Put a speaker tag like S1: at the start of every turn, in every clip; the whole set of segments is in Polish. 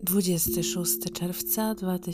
S1: 26 czerwca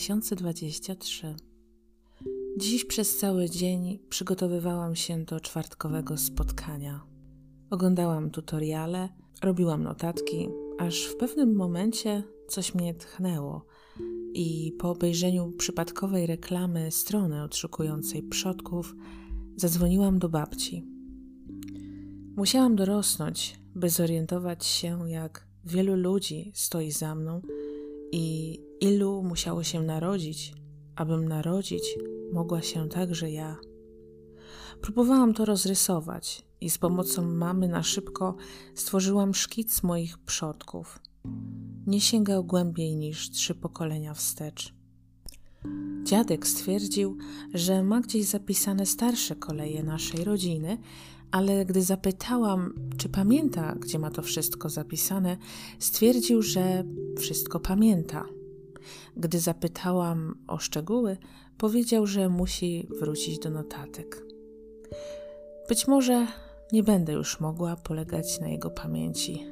S1: 2023. Dziś przez cały dzień przygotowywałam się do czwartkowego spotkania. Oglądałam tutoriale, robiłam notatki, aż w pewnym momencie coś mnie tchnęło i po obejrzeniu przypadkowej reklamy strony odszukującej przodków zadzwoniłam do babci. Musiałam dorosnąć, by zorientować się, jak wielu ludzi stoi za mną i ilu musiało się narodzić, abym narodzić mogła się także ja. Próbowałam to rozrysować i z pomocą mamy na szybko stworzyłam szkic moich przodków. Nie sięgał głębiej niż 3 pokolenia wstecz. Dziadek stwierdził, że ma gdzieś zapisane starsze koleje naszej rodziny, ale gdy zapytałam, czy pamięta, gdzie ma to wszystko zapisane, stwierdził, że wszystko pamięta. Gdy zapytałam o szczegóły, powiedział, że musi wrócić do notatek. Być może nie będę już mogła polegać na jego pamięci.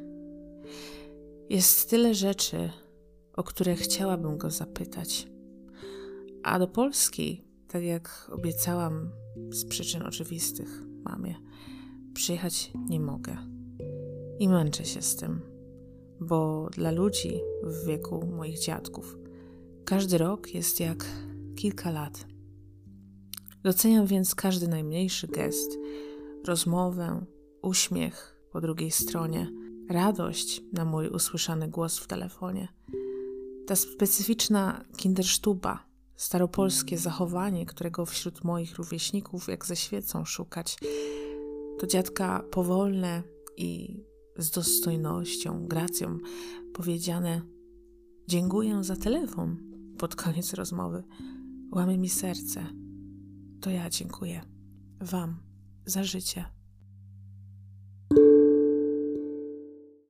S1: Jest tyle rzeczy, o które chciałabym go zapytać. A do Polski, tak jak obiecałam z przyczyn oczywistych mamie, przyjechać nie mogę. I męczę się z tym, bo dla ludzi w wieku moich dziadków każdy rok jest jak kilka lat. Doceniam więc każdy najmniejszy gest, rozmowę, uśmiech po drugiej stronie, radość na mój usłyszany głos w telefonie. Ta specyficzna kindersztuba, staropolskie zachowanie, którego wśród moich rówieśników jak ze świecą szukać, to dziadka powolne i z dostojnością, gracją powiedziane „dziękuję za telefon” pod koniec rozmowy łamie mi serce. To ja dziękuję Wam za życie.